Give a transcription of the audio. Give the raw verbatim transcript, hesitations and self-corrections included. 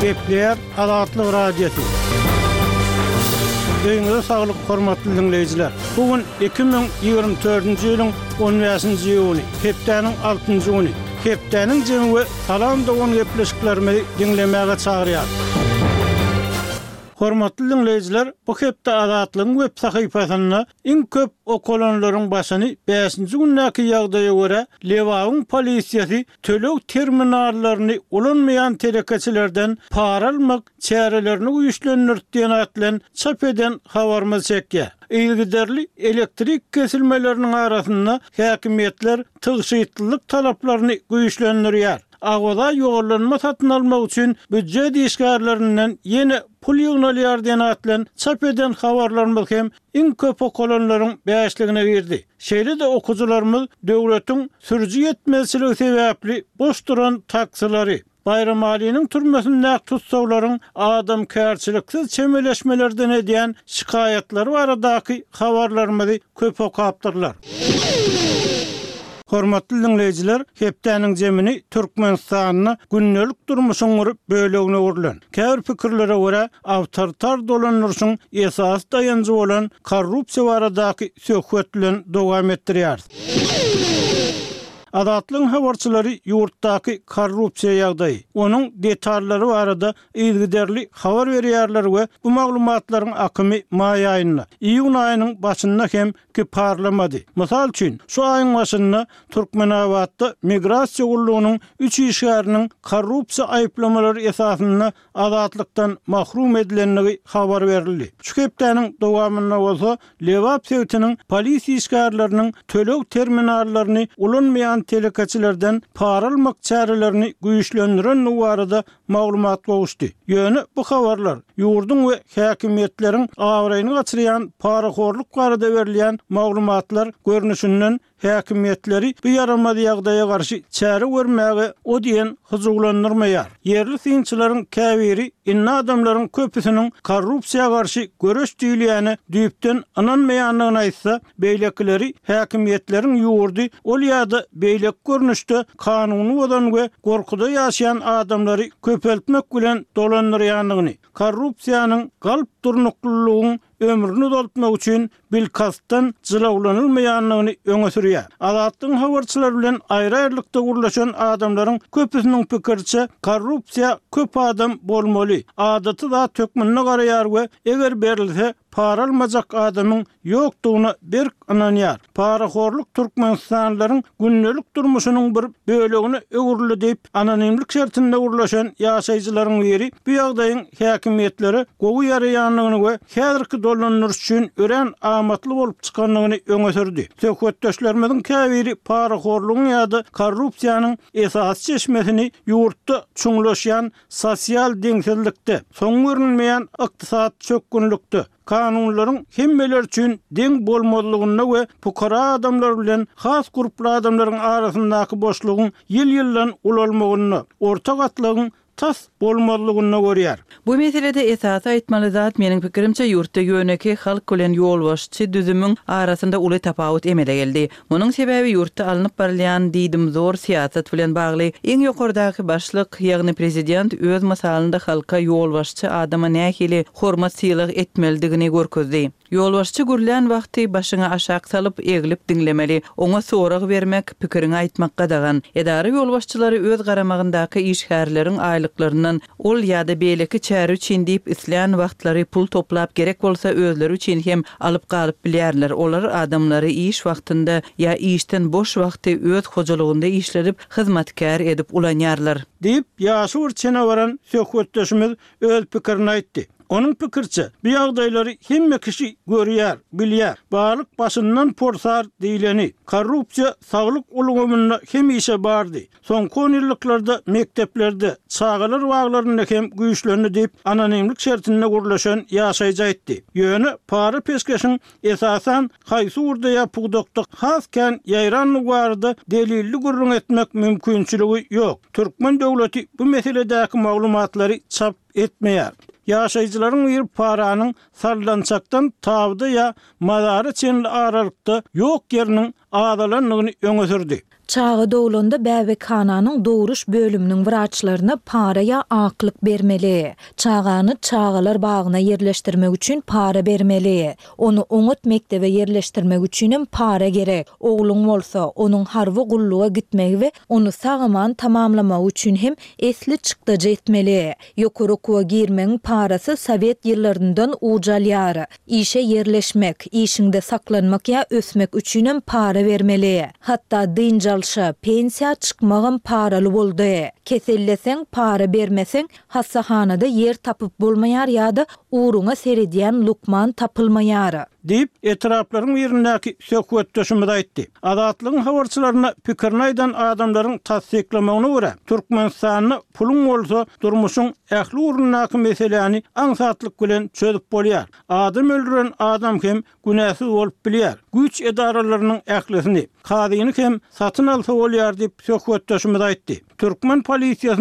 Kepler Adatlyk Radiosu. Öňüňizde saglyk, hormatly dinleýijiler. Bugün iki bin ýygrimi dördünji ýylyň on beşinji ýuly, hepdeniň altynjy güni. Hepdeniň jemgy salam dogan gepleşiklerimi dinlemäge çagyrýar. Hormatly dinleýijiler, bu hepde Adatlyň web sahypasyna iň köp okulanlaryň başyny beşinji günnäki ýagdaýa görä Lewagyň polisiýasy tölek terminallaryny ulanmaýan telekeçilerden para almak çärelerini güýçlendirdiýän atlan çap eden habarmy çekýär. İlgiderli elektrik kesilmelerinin arasında häkimetler tygşytlyk talaplaryny güýçlendirýär. Agwada ýogurlanma satyn almak üçin büdjet işgärlerinden ýene pul ýygnalyar diýen atlan çap eden habarlarymyz hem iň köp okulanlaryň beşligine girdi. Şeýle-de okujularymyz döwletiň sürüji ýetmezçiligi sebäpli boş duran taksilary, bayram alynyň türmesinde tutsawlaryň adam kärçiliksiz çemeleşmelerden edýän şikayatlary baradaky habarlarymyzy köp okapdyrlar. Hormatly dinleýijiler, hepdeniň jemini Türkmenistanyň günnelik durmuşyny bölegine urlan. Käbir pikirlere görä, awtoritar dolanýaryň esas dayanjy bolan korrupsiýa baradaky söhbet bilen dowam etdirýär. Adatlyň habarçylary ýurtdaky korrupsiýa ýagdaýy, onuň detallary barada ilgiderli habar berýärler we bu maglumatlaryň akymy maý aýyna, iýun aýynyň başynda hem ki parlamady. Mysal üçin, şu aýyň başynda Türkmenawatda migrasiýa gullugynyň üç işgäriniň korrupsiýa aýplamalary esasynda azatlykdan mahrum edilenligi habar berildi. Şu hepdeniň dowamyna bolsa, Lewap sewtiniň polisiýa işgärleriniň tölek terminallaryny ulanmaýan telekeçilerden para almak çärelerini güýçlendiren nuwarada maglumat boluşdy. Ýöne bu habarlar ýurdun we häkimetleriň awraýyny gaçyrýan paraxorluk barada berilýän maglumatlar görnüşinden häkimetleri bu yaramady ýagdaýa garşy çäre görmäge o diýen hyzuglandyrmaýar. Yerli synçylaryň käbiri inna adamlaryň köpüsiniň korrupsiýa garşy göreş diýilýäni düýpden ananmaýanlygyny aýtsa, beýlekleri häkimetleriň ýurdy ol ýa-da beýlek görnüşde kanuny bolan we gorkuda ýaşaýan adamlary köpeltmek bilen dolandyrýanlygyny, korrupsiýanyň galp durnuklulygyň ömrüni dolutmak üçin bilkastan jylawlanylmaýanlygyny öňe sürýär. Adatlyň habarçylar bilen aýry-aýrylykda gurlaşan adamlaryň köpüsiniň pikirçe korrupsiýa köp adam bolmaly. Adaty da tökmenine garaýar we eger berilse para almajak adamyň ýokdugyny bir ananýar. Paraxorluk Türkmenistanlylaryň günnelik durmuşynyň bir bölegini öwürli diýip anonimlik şertinde gurlaşan ýaşaýjylaryň biri bu ýagdaýyň häkimetleri gowy ýaraýanlygyny we häzirki dolanýaryş üçin ören amatly bolup çykanlygyny öňe sürdi. Söhbetdeşlerimiziň käbiri paraxorlugyň ýa-da korrupsiýanyň esas çeşmesini ýurtda çuňlaşýan sosial deňsizlikde, soň görünmeýän ykdysat çökgünlükde, kanunlaryň hemmeler üçin deň bolmadygyna we pukara adamlar bilen has gruply adamlaryň arasyndaky boşlugyň ýyl-ýyldan ulalmagyna, ortak atlygyň tas bolmadygyna görýär. Bu meselede esas aýtmaly zat meniň pikirimçe ýurtda ýöneki halk bilen ýolbaşçy düzümüň arasynda uly tapawut emele geldi. Munyň sebäbi ýurtda alınıp barilýan diýdim zor siýasat bilen bagly. Eň ýokardaky başlyk, ýagny prezident öz masalynda halka ýolbaşçy adama nähili hormat syýylyk etmelidigini görkezdi. Ýolbaşçy gürlän wagty başyňa aşak salyp egilip dinlemeli, oňa sorag bermek, pikirini aýtmakka dagan. Edara ýolbaşçylary öz garamagyndaky işgärleriň aýlyklaryndan ol ýa-da beýleki çäre üçin diýip islän wagtlary pul toplap gerek bolsa özleri üçin hem alyp galyp bilýärler. Olar adamlary iş wagtynda ýa işden boş wagty öz hojalygynda işledip hyzmatkär edip ulanýarlar. Diýip ýaşy urçena baran söhbetdeşimiz öz pikirini aýtdy. Onun pikirçe, bu ýagdaýlary hemme kişi görýär, bilýär. Barlyk başyndan porsar diýileni, korrupsiýa saglyk ulgamynda hem işe bardy. Soňky on ýyllarda mekteplerde çağalar waglaryny hem güýçlendi diýip anonimlik şertinde gurlaşan ýaşaýjy aýtdy. Ýöne para peskeşiň esasan haýsy urda ýapykdykda hasken ýaýranlyk barada delilli gurrun etmek mümkinçiligi ýok. Türkmen döwleti bu meseledäki maglumatlary çap etmeýär. Ýaşaýjylaryň bir paranyň sarlançakdan tabdy ýa madary çenli aralykda ýok ýeriniň adalanlygyny öňe sürdi. Çağı dowlanda bäbekhananyň dowruş bölüminiň wraçlaryna paraya aklyk bermeli. Çağany çağalar bagyna yerleşdirmek üçin para bermeli. Onu oňat mektebe yerleşdirmek üçin para gerek. Ogluň bolsa onuň harby gulluga gitmegi we onu sagaman tamamlamak üçin hem esli çykdaja etmeli. Ýokary okuwa girmeň parasy Sowet ýyllaryndan ujalýar. İşe yerleşmek, işinde saklanmak ya ösmek üçin hem para bermeli. Hatta dynjalşa, pensiýa çykmagyn paraly boldy. Keselleseň para bermeseň hassahanada yer tapyp bolmaýar ýa-da uruňa seredýän lukman tapylmaýar. Deyip etraflaryň birindäki söhbetdeşimde aýtdy. Azatlygyň habarçylaryna pikirini aýdan adamlaryň tasdiklamagyna görä, Türkmenistanyň puluň bolsa durmuşyň ähli urunnaky meseleni aňsatlyk bilen çözüp bolýar. Adam öldüren adam hem günäsiz bolup bilýär. Güç edaralarynyň ählisini, kadyny hem satyn alsa bolýar diýip söhbetdeşimde aýtdy. Türkmen polisiýasynyň